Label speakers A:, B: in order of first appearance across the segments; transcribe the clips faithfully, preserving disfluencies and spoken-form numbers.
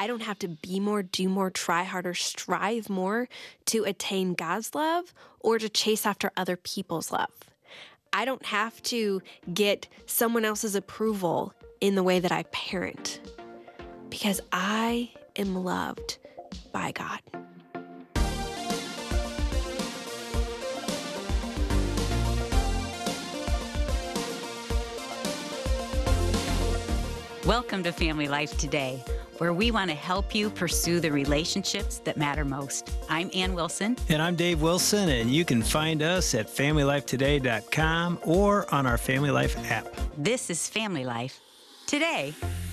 A: I don't have to be more, do more, try harder, strive more to attain God's love or to chase after other people's love. I don't have to get someone else's approval in the way that I parent because I am loved by God.
B: Welcome to Family Life Today, where we want to help you pursue the relationships that matter most. I'm Ann Wilson.
C: And I'm Dave Wilson, and you can find us at family life today dot com or on our Family Life app.
B: This is Family Life Today.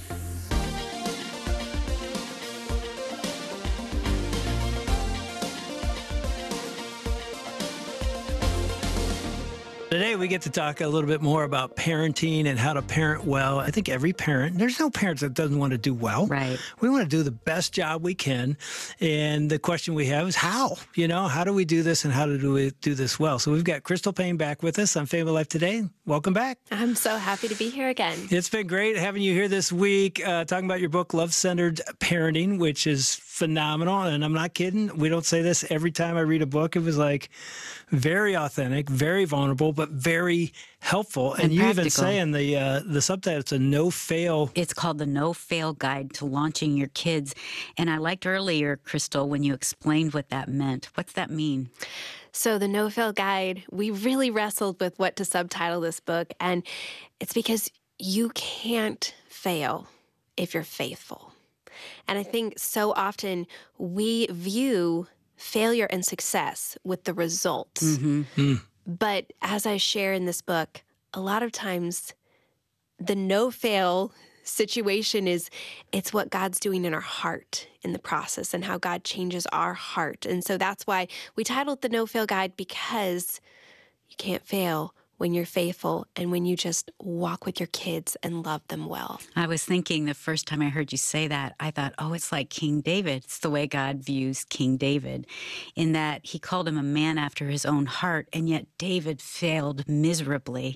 C: Today, we get to talk a little bit more about parenting and how to parent well. I think every parent, there's no parent that doesn't want to do well.
B: Right.
C: We want to do the best job we can. And the question we have is how? You know, how do we do this and how do we do this well? So we've got Crystal Payne back with us on Family Life Today. Welcome back.
A: I'm so happy to be here again.
C: It's been great having you here this week, uh, talking about your book, Love-Centered Parenting, which is phenomenal. And I'm not kidding. We don't say this every time I read a book. It was like very authentic, very vulnerable, but very helpful. And,
B: And
C: you
B: practical.
C: even say in the uh, the subtitle, it's a no-fail.
B: It's called the No Fail Guide to Launching Your Kids. And I liked earlier, Crystal, when you explained what that meant. What's that mean?
A: So the No Fail Guide, we really wrestled with what to subtitle this book. And it's because you can't fail if you're faithful. And I think so often we view failure and success with the results.
B: Mm-hmm.
C: Mm.
A: But as I share in this book, a lot of times the no-fail situation is it's what God's doing in our heart in the process and how God changes our heart. And so that's why we titled the No-Fail Guide, because you can't fail when you're faithful and when you just walk with your kids and love them well.
B: I was thinking the first time I heard you say that, I thought, oh, it's like King David. It's the way God views King David, in that he called him a man after his own heart, and yet David failed miserably.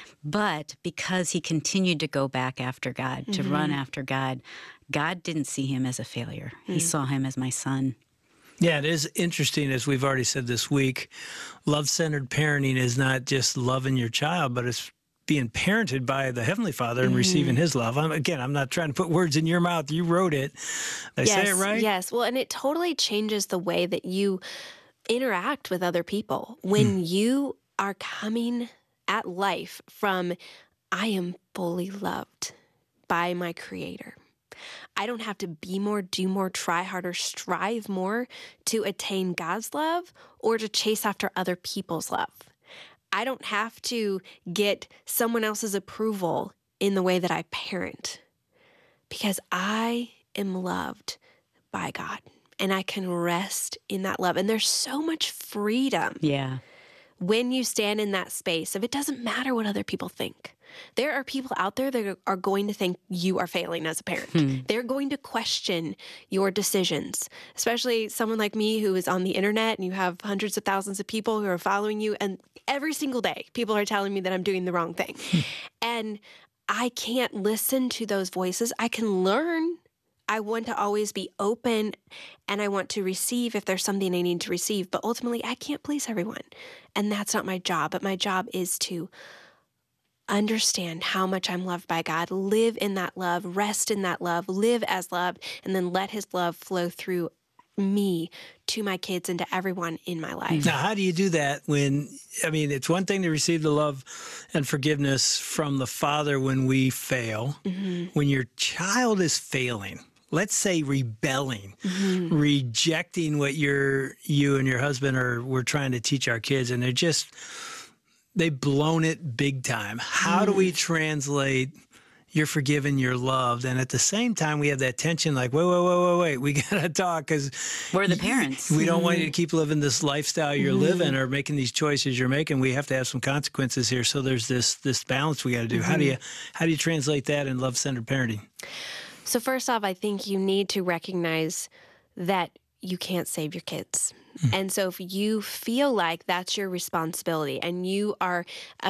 B: But because he continued to go back after God, to
A: Mm-hmm.
B: run after God, God didn't see him as a failure.
A: Mm.
B: He saw him as my son.
C: Yeah, it is interesting, as we've already said this week, love-centered parenting is not just loving your child, but it's being parented by the Heavenly Father and
A: Mm-hmm.
C: receiving His love. I'm, again, I'm not trying to put words in your mouth. You wrote it. Did I
A: yes,
C: say it right?
A: Yes. Well, and it totally changes the way that you interact with other people. When you are coming at life from, I am fully loved by my Creator. I don't have to be more, do more, try harder, strive more to attain God's love or to chase after other people's love. I don't have to get someone else's approval in the way that I parent because I am loved by God and I can rest in that love. And there's so much freedom
B: Yeah.
A: when you stand in that space of it doesn't matter what other people think. There are people out there that are going to think you are failing as a parent.
B: Hmm.
A: They're going to question your decisions, especially someone like me who is on the internet and you have hundreds of thousands of people who are following you. And every single day, people are telling me that I'm doing the wrong thing. And I can't listen to those voices. I can learn. I want to always be open and I want to receive if there's something I need to receive. But ultimately, I can't please everyone. And that's not my job. But my job is to understand how much I'm loved by God, live in that love, rest in that love, live as loved, and then let His love flow through me to my kids and to everyone in my life.
C: Now, how do you do that when, I mean, it's one thing to receive the love and forgiveness from the Father when we fail.
A: Mm-hmm.
C: When your child is failing, let's say rebelling,
A: Mm-hmm.
C: rejecting what you're, you and your husband are, we're trying to teach our kids, and they're just, they've blown it big time. How do we translate you're forgiven, you're loved, and at the same time we have that tension like, wait, wait, wait, wait, wait, we got to talk because
B: We're the parents.
C: we don't want you to keep living this lifestyle you're
A: Mm-hmm.
C: living or making these choices you're making. We have to have some consequences here. So there's this this balance we got to do.
A: Mm-hmm.
C: How do you how do you translate that in love-centered parenting?
A: So first off, I think you need to recognize that you can't save your kids. And so if you feel like that's your responsibility and you are a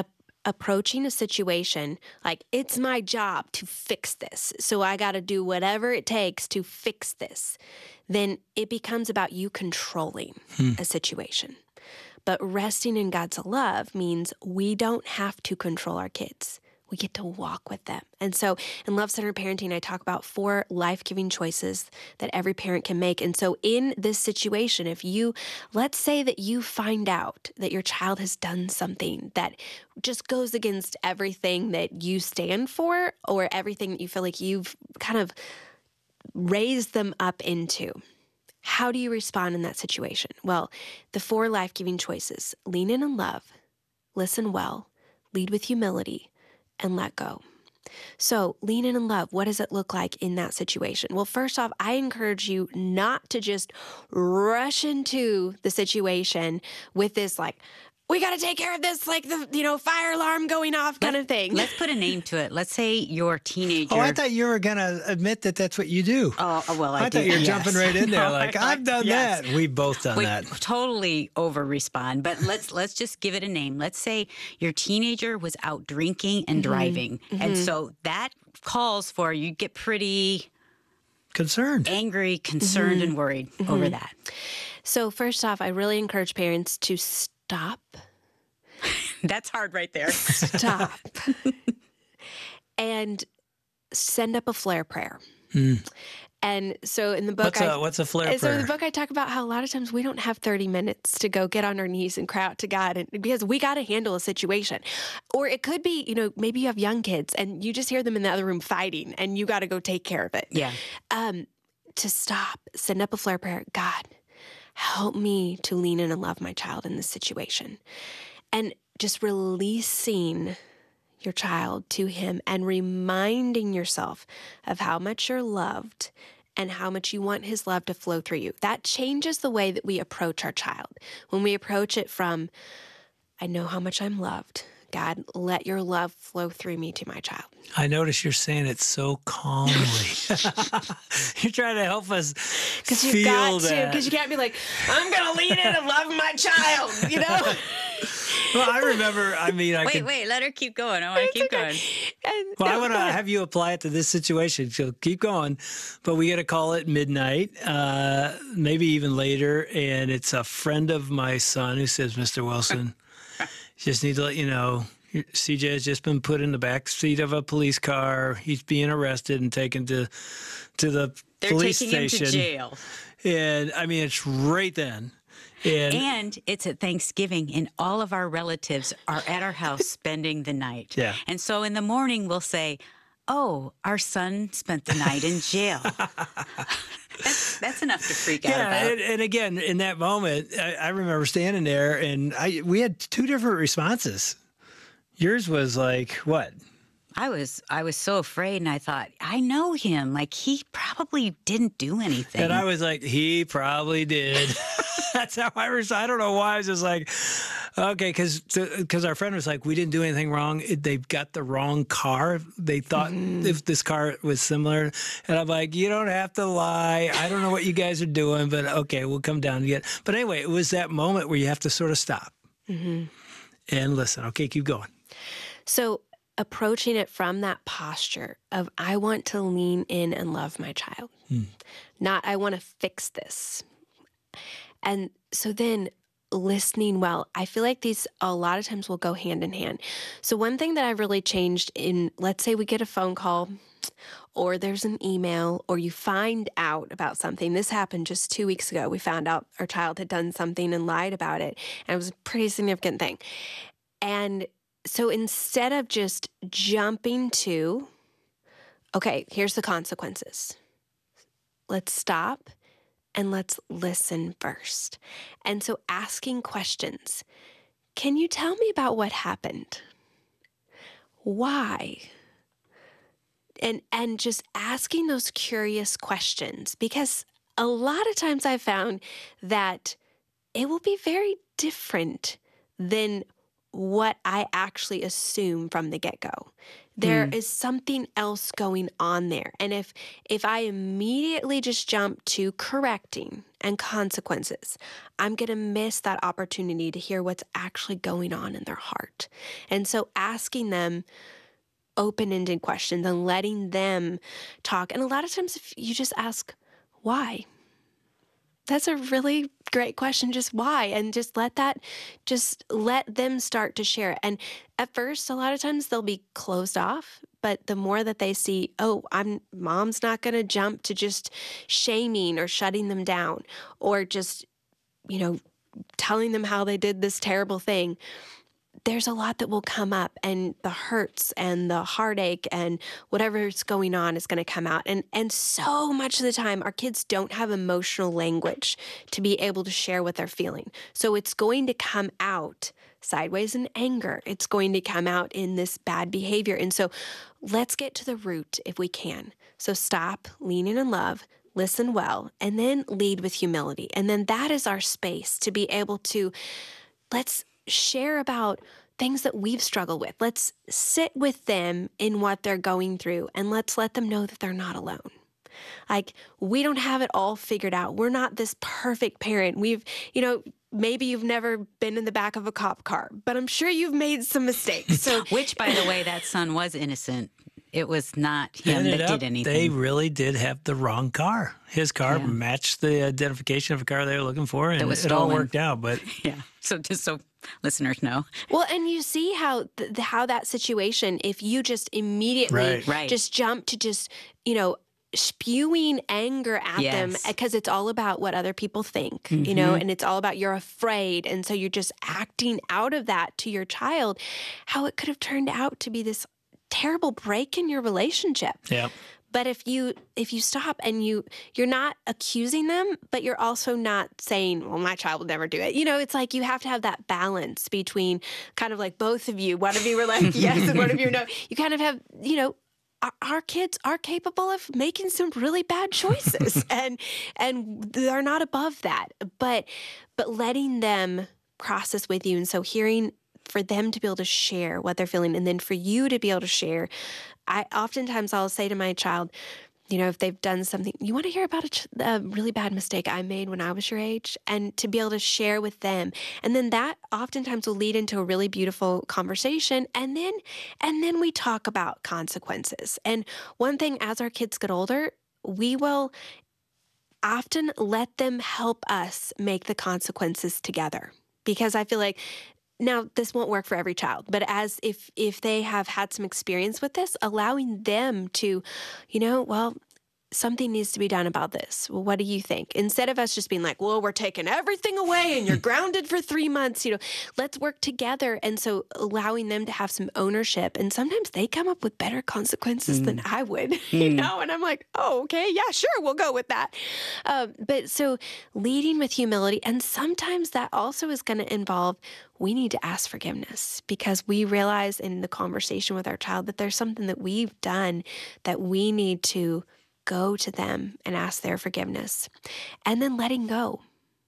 A: approaching a situation like it's my job to fix this, so I got to do whatever it takes to fix this, then it becomes about you controlling
C: Hmm.
A: a situation. But resting in God's love means we don't have to control our kids. We get to walk with them. And so in Love-Centered Parenting, I talk about four life-giving choices that every parent can make. And so in this situation, if you, let's say that you find out that your child has done something that just goes against everything that you stand for or everything that you feel like you've kind of raised them up into, how do you respond in that situation? Well, the four life-giving choices: lean in and love, listen well, lead with humility, and let go. So lean in and love. What does it look like in that situation? Well, first off, I encourage you not to just rush into the situation with this like, we got to take care of this, like the, you know, fire alarm going off kind
B: Let-
A: of thing.
B: Let's put a name to it. Let's say your teenager.
C: Oh, I thought you were going to admit that that's what you do.
B: Oh, well, I,
C: I thought
B: do,
C: you were
B: yes.
C: jumping right in there
B: No,
C: like,
B: I-
C: I've done
B: yes.
C: that. We've both done
B: We
C: that.
B: totally over respond, but let's let's just give it a name. Let's say your teenager was out drinking and driving, and so that calls for you get pretty
C: Concerned.
B: angry, concerned, and worried over that.
A: So first off, I really encourage parents to stop,
B: That's hard right there.
A: stop, and send up a flare prayer. And so in the book,
C: What's
A: I,
C: a, what's a flare
A: And so in
C: prayer?
A: the book, I talk about how a lot of times we don't have thirty minutes to go get on our knees and cry out to God, and because we got to handle a situation. Or it could be, you know, maybe you have young kids and you just hear them in the other room fighting and you got to go take care of it.
B: Yeah.
A: Um, to stop, send up a flare prayer. God, help me to lean in and love my child in this situation. And just releasing your child to him and reminding yourself of how much you're loved and how much you want his love to flow through you. That changes the way that we approach our child. When we approach it from, I know how much I'm loved. God, let your love flow through me to my child.
C: I notice you're saying it so calmly. You're trying to help us
A: Because
C: feel
A: you've got to,
C: that.
A: because you can't be like, I'm going to lean in and love my child, you know?
C: Well, I remember, I mean, I
B: Wait,
C: could.
B: wait, let her keep going. I want to keep going.
A: And,
C: Well, I
A: no,
C: want to
A: go ahead.
C: have you apply it to this situation. So keep going. But we get a call at midnight, uh, maybe even later. And it's a friend of my son who says, Mister Wilson, just need to let you know, C J has just been put in the back seat of a police car. He's being arrested and taken to to the
B: They're
C: police
B: taking
C: station.
B: him to jail.
C: And I mean, it's right then. And,
B: And it's at Thanksgiving, and all of our relatives are at our house spending the night.
C: Yeah.
B: And so in the morning, we'll say, oh, our son spent the night in jail. that's, that's enough to freak out
C: yeah,
B: about.
C: and, and again, in that moment, I, I remember standing there, and I we had two different responses. Yours was like, what?
B: I was I was so afraid, and I thought, I know him. Like, he probably didn't do anything.
C: And I was like, he probably did. That's how I was. I don't know why. I was just like, okay, because because our friend was like, we didn't do anything wrong. It, they got the wrong car. They thought if this car was similar. And I'm like, you don't have to lie. I don't know what you guys are doing, but okay, we'll come down and get. But anyway, it was that moment where you have to sort of stop and listen. Okay, keep going.
A: So approaching it from that posture of, I want to lean in and love my child, not I want to fix this. And so then listening well, I feel like these a lot of times will go hand in hand. So one thing that I've really changed in, let's say we get a phone call or there's an email or you find out about something. This happened just two weeks ago. We found out our child had done something and lied about it. And it was a pretty significant thing. And so instead of just jumping to, okay, here's the consequences. Let's stop and let's listen first. And so asking questions. Can you tell me about what happened? Why? And and just asking those curious questions, because a lot of times I've found that it will be very different than what I actually assume from the get-go. There
B: Mm.
A: is something else going on there. And if if I immediately just jump to correcting and consequences, I'm going to miss that opportunity to hear what's actually going on in their heart. And so asking them open-ended questions and letting them talk. And a lot of times if you just ask why, that's a really great question. Just why? And just let that, just let them start to share it. And at first, a lot of times they'll be closed off, but the more that they see, oh, I'm mom's not going to jump to just shaming or shutting them down or just, you know, telling them how they did this terrible thing. There's a lot that will come up, and the hurts and the heartache and whatever's going on is going to come out. And and so much of the time, our kids don't have emotional language to be able to share what they're feeling. So it's going to come out sideways in anger. It's going to come out in this bad behavior. And so let's get to the root if we can. So stop, lean in in love, listen well, and then lead with humility. And then that is our space to be able to, let's share about things that we've struggled with. Let's sit with them in what they're going through, and let's let them know that they're not alone. Like, we don't have it all figured out. We're not this perfect parent. We've, you know, maybe you've never been in the back of a cop car, but I'm sure you've made some mistakes. So,
B: Which, by the way, that son was innocent. It was not him
C: Ended
B: that
C: up,
B: did anything.
C: They really did have the wrong car. His car
B: Yeah.
C: matched the identification of a car they were looking for, and
B: was
C: it all
B: stolen.
C: worked out. But
B: Yeah. So just so listeners know.
A: well, and you see how th- how that situation, if you just immediately
C: Right.
B: Right.
A: just jump to just, you know, spewing anger at them
B: Yes.
A: because it's all about what other people think, you know,
B: Mhm.
A: and it's all about you're afraid. And so you're just acting out of that to your child, how it could have turned out to be this terrible break in your relationship.
C: yeah,
A: But if you if you stop and you you're not accusing them, but you're also not saying, well, my child would never do it. You know, it's like you have to have that balance between kind of like both of you. One of you were like yes and one of you are no. You kind of have, you know, our, our kids are capable of making some really bad choices and and they're not above that. But but letting them process with you. And so hearing for them to be able to share what they're feeling and then for you to be able to share. I oftentimes I'll say to my child, you know, if they've done something, you want to hear about a, ch- a really bad mistake I made when I was your age, and to be able to share with them. And then that oftentimes will lead into a really beautiful conversation. And then, and then we talk about consequences. And one thing, as our kids get older, we will often let them help us make the consequences together. Because I feel like now this won't work for every child, but as if if they have had some experience with this, allowing them to, you know, well, something needs to be done about this. Well, what do you think? Instead of us just being like, well, we're taking everything away and you're grounded for three months, you know, let's work together. And so allowing them to have some ownership. And sometimes they come up with better consequences mm. than I would, mm. you know, and I'm like, oh, okay, yeah, sure, we'll go with that. Um, but so leading with humility. And sometimes that also is going to involve we need to ask forgiveness because we realize in the conversation with our child that there's something that we've done that we need to go to them and ask their forgiveness, and then letting go.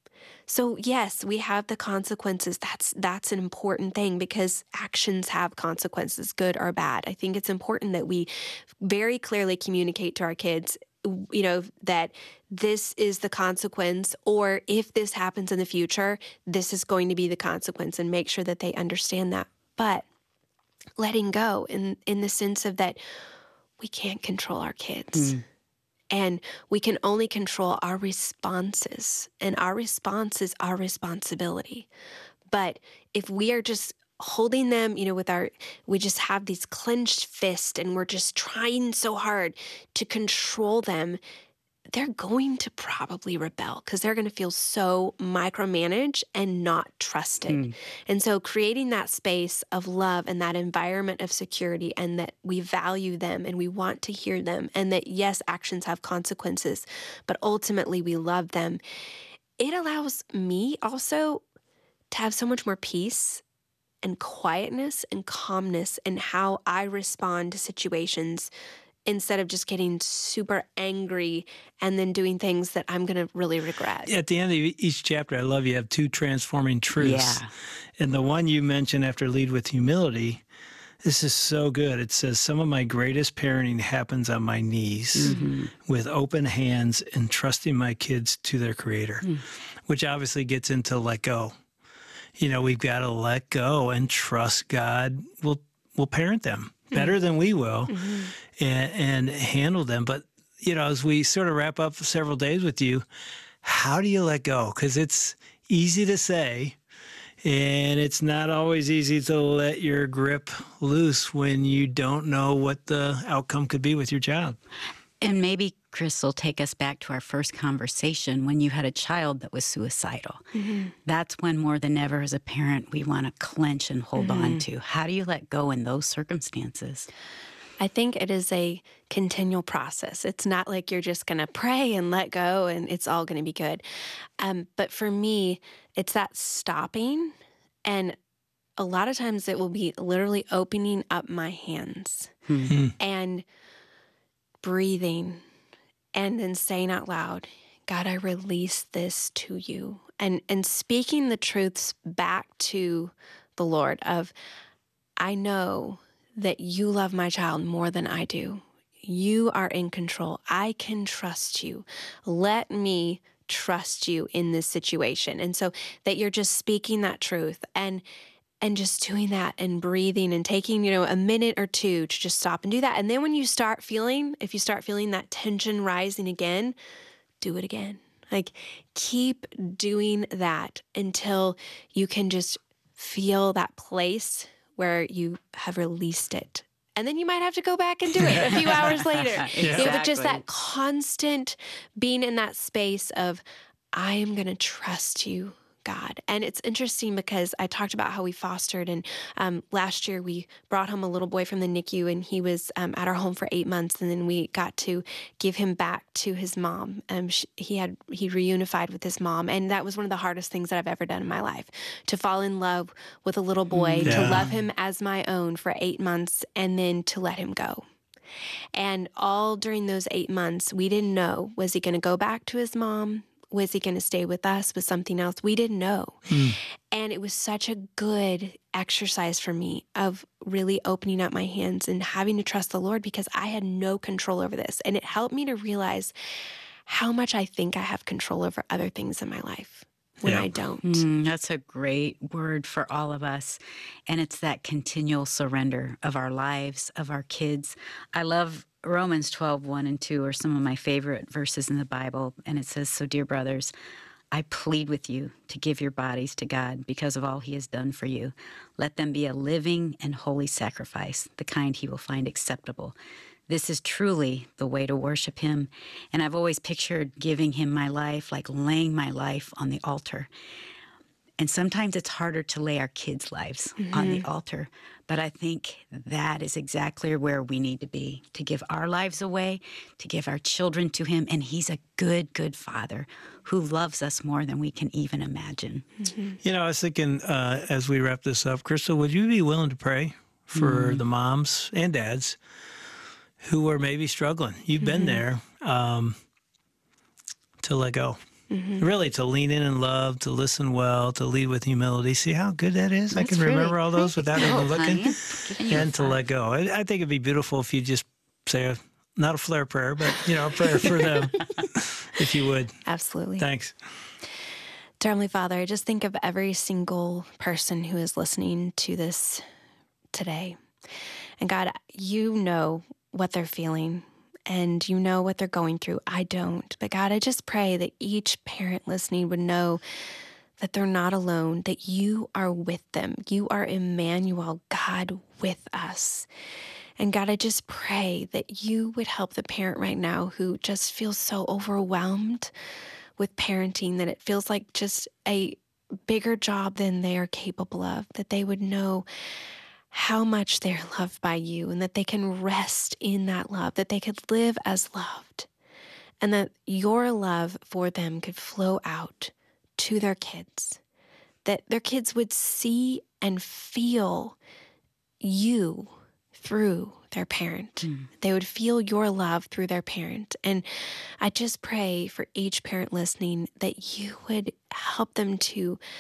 A: So yes, we have the consequences. That's that's an important thing because actions have consequences, good or bad. I think it's important that we very clearly communicate to our kids, you know, that this is the consequence, or if this happens in the future, this is going to be the consequence, and make sure that they understand that. But letting go in, in the sense of that we can't control our kids. Mm. And we can only control our responses, and our response is our responsibility. But if we are just holding them, you know, with our, we just have these clenched fists and we're just trying so hard to control them, they're going to probably rebel because they're going to feel so micromanaged and not trusted. Mm. And so creating that space of love and that environment of security, and that we value them and we want to hear them, and that yes, actions have consequences, but ultimately we love them. It allows me also to have so much more peace and quietness and calmness in how I respond to situations, instead of just getting super angry and then doing things that I'm going to really regret.
C: At the end of each chapter, I love you have two transforming truths.
B: Yeah.
C: And the one you mentioned after lead with humility, This is so good. It says, some of my greatest parenting happens on my knees
B: Mm-hmm.
C: with open hands and trusting my kids to their creator,
B: Mm.
C: which obviously gets into let go. You know, we've got to let go and trust God will will parent them better than we will
A: Mm-hmm.
C: and, and handle them. But, you know, as we sort of wrap up several days with you, how do you let go? Because it's easy to say, and it's not always easy to let your grip loose when you don't know what the outcome could be with your child.
B: And maybe, Chris, will take us back to our first conversation when you had a child that was suicidal.
A: Mm-hmm.
B: That's when more than ever as a parent, we want to clench and hold
A: Mm-hmm.
B: on to. How do you let go in those circumstances?
A: I think it is a continual process. It's not like you're just going to pray and let go and it's all going to be good. Um, but for me, it's that stopping. And a lot of times it will be literally opening up my hands
B: Hmm.
C: Hmm.
A: and breathing and then saying out loud, God, I release this to you. And, and speaking the truths back to the Lord of, I know that you love my child more than I do. You are in control. I can trust you. Let me trust you in this situation. And so that you're just speaking that truth and and just doing that and breathing and taking, you know, a minute or two to just stop and do that. And then when you start feeling, if you start feeling that tension rising again, do it again. Like keep doing that until you can just feel that place where you have released it. And then you might have to go back and do it a few hours later.
B: Exactly.
A: You know, but just that constant being in that space of, I am going to trust you, God. And it's interesting because I talked about how we fostered, and um, last year we brought home a little boy from the N I C U, and he was um, at our home for eight months, and then we got to give him back to his mom. Um, she, he had he reunified with his mom, and that was one of the hardest things that I've ever done in my life, to fall in love with a little boy,
C: Yeah.
A: to love him as my own for eight months, and then to let him go. And all during those eight months, we didn't know, was he going to go back to his mom? Was he going to stay with us with something else? We didn't know.
C: Hmm.
A: And it was such a good exercise for me of really opening up my hands and having to trust the Lord, because I had no control over this. And it helped me to realize how much I think I have control over other things in my life when
C: Yeah.
A: I don't.
B: Mm, that's a great word for all of us. And it's that continual surrender of our lives, of our kids. I love Romans twelve, one and two are some of my favorite verses in the Bible. And it says, so dear brothers, I plead with you to give your bodies to God because of all he has done for you. Let them be a living and holy sacrifice, the kind he will find acceptable. This is truly the way to worship him. And I've always pictured giving him my life, like laying my life on the altar. And sometimes it's harder to lay our kids' lives mm-hmm. on the altar. But I think that is exactly where we need to be, to give our lives away, to give our children to him. And he's a good, good father who loves us more than we can even imagine.
A: Mm-hmm.
C: You know, I was thinking uh, as we wrap this up, Crystal, would you be willing to pray for mm. the moms and dads who are maybe struggling? You've been mm-hmm. there, um, to let go. Mm-hmm. Really, to lean in and love, to listen well, to lead with humility. See how good that is?
B: That's
C: I can
B: really
C: remember all those without even looking.
B: Honey,
C: and to let go. I, I think it'd be beautiful if you just say, a, not a flare prayer, but, you know, a prayer for them, if you would.
A: Absolutely.
C: Thanks.
A: Dear Heavenly Father, I just think of every single person who is listening to this today. And God, you know what they're feeling. And you know what they're going through. I don't. But God, I just pray that each parent listening would know that they're not alone, that you are with them. You are Emmanuel, God with us. And God, I just pray that you would help the parent right now who just feels so overwhelmed with parenting, that it feels like just a bigger job than they are capable of, that they would know how much they're loved by you and that they can rest in that love, that they could live as loved, and that your love for them could flow out to their kids, that their kids would see and feel you through their parent. Mm. They would feel your love through their parent. And I just pray for each parent listening that you would help them to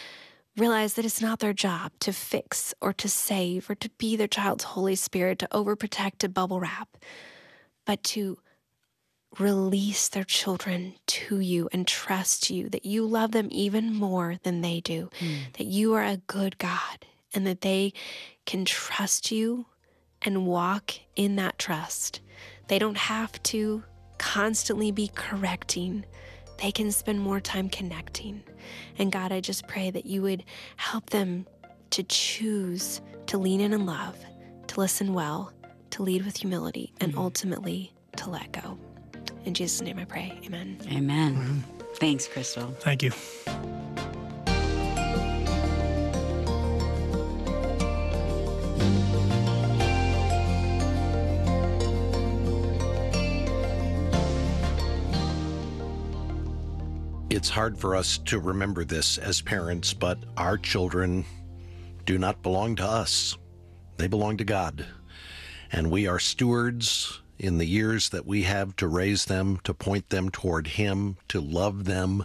A: realize that it's not their job to fix or to save or to be their child's Holy Spirit, to overprotect, to bubble wrap, but to release their children to you and trust you, that you love them even more than they do, mm. that you are a good God, and that they can trust you and walk in that trust. They don't have to constantly be correcting. They can spend more time connecting. And God, I just pray that you would help them to choose to lean in in love, to listen well, to lead with humility, and mm-hmm. ultimately to let go. In Jesus' name I pray, amen.
B: Amen. Mm-hmm. Thanks, Crystal.
C: Thank you.
D: It's hard for us to remember this as parents, but our children do not belong to us. They belong to God. And we are stewards in the years that we have to raise them, to point them toward Him, to love them.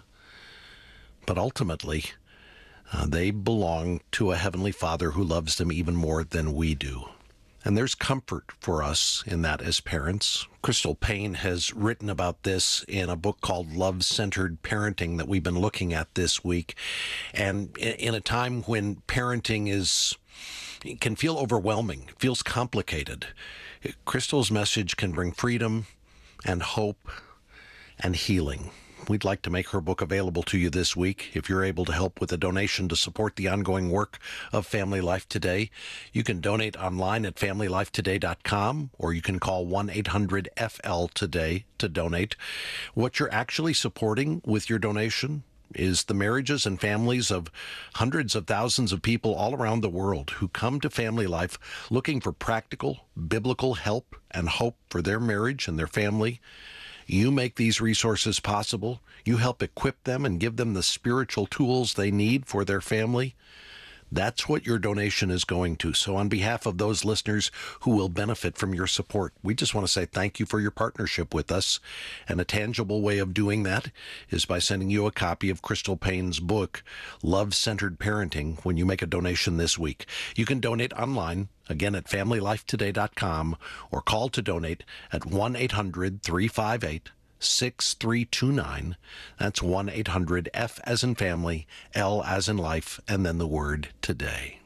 D: But ultimately, uh, they belong to a Heavenly Father who loves them even more than we do. And there's comfort for us in that as parents. Crystal Paine has written about this in a book called Love-Centered Parenting that we've been looking at this week. And in a time when parenting is it can feel overwhelming, feels complicated, Crystal's message can bring freedom and hope and healing. We'd like to make her book available to you this week. If you're able to help with a donation to support the ongoing work of Family Life Today, you can donate online at family life today dot com, or you can call one eight hundred F L today to donate. What you're actually supporting with your donation is the marriages and families of hundreds of thousands of people all around the world who come to Family Life looking for practical, biblical help and hope for their marriage and their family. You make these resources possible. You help equip them and give them the spiritual tools they need for their family. That's what your donation is going to. So on behalf of those listeners who will benefit from your support, we just want to say thank you for your partnership with us. And a tangible way of doing that is by sending you a copy of Crystal Paine's book, Love-Centered Parenting, when you make a donation this week. You can donate online, again at family life today dot com, or call to donate at one eight hundred three five eight six three two nine. That's one eight hundred F as in family, L as in life, and then the word today.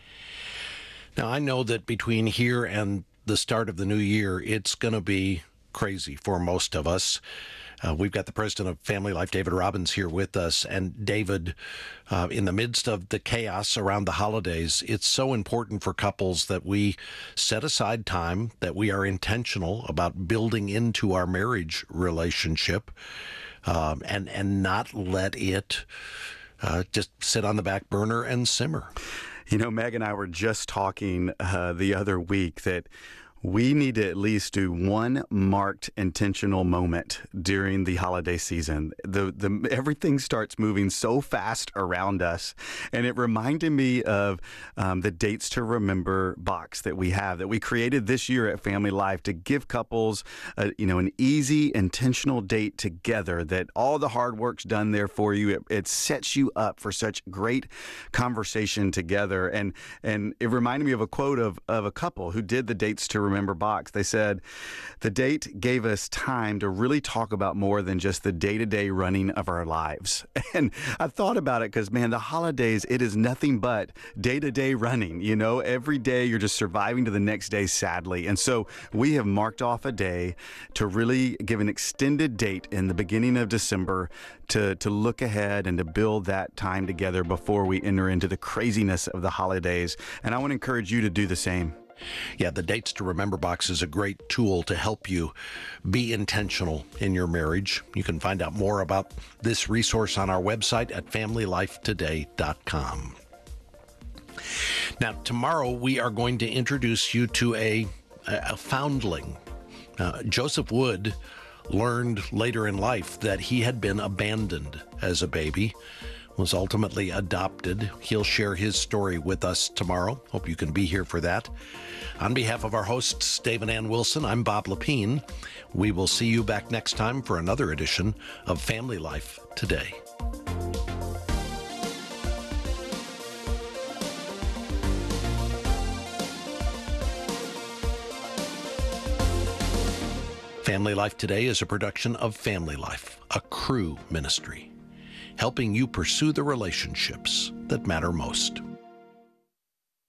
D: Now, I know that between here and the start of the new year, it's going to be crazy for most of us. Uh, we've got the president of Family Life, David Robbins, here with us. And David, uh, in the midst of the chaos around the holidays, it's so important for couples that we set aside time, that we are intentional about building into our marriage relationship, um, and, and not let it uh, just sit on the back burner and simmer.
E: You know, Meg and I were just talking uh, the other week that we need to at least do one marked intentional moment during the holiday season. The the everything starts moving so fast around us, and it reminded me of um, the Dates to Remember box that we have that we created this year at Family Life to give couples, a, you know, an easy intentional date together. That all the hard work's done there for you. It, it sets you up for such great conversation together, and and it reminded me of a quote of of a couple who did the Dates to Remember box. They said, the date gave us time to really talk about more than just the day-to-day running of our lives. And I thought about it because, man, the holidays, it is nothing but day-to-day running. You know, every day you're just surviving to the next day, sadly. And so we have marked off a day to really give an extended date in the beginning of December to, to look ahead and to build that time together before we enter into the craziness of the holidays. And I want to encourage you to do the same.
D: Yeah, the Dates to Remember box is a great tool to help you be intentional in your marriage. You can find out more about this resource on our website at family life today dot com. Now, tomorrow we are going to introduce you to a, a foundling. Uh, Joseph Wood learned later in life that he had been abandoned as a baby, was ultimately adopted. He'll share his story with us tomorrow. Hope you can be here for that. On behalf of our hosts, Dave and Ann Wilson, I'm Bob Lepine. We will see you back next time for another edition of Family Life Today. Family Life Today is a production of Family Life, a Cru ministry, helping you pursue the relationships that matter most.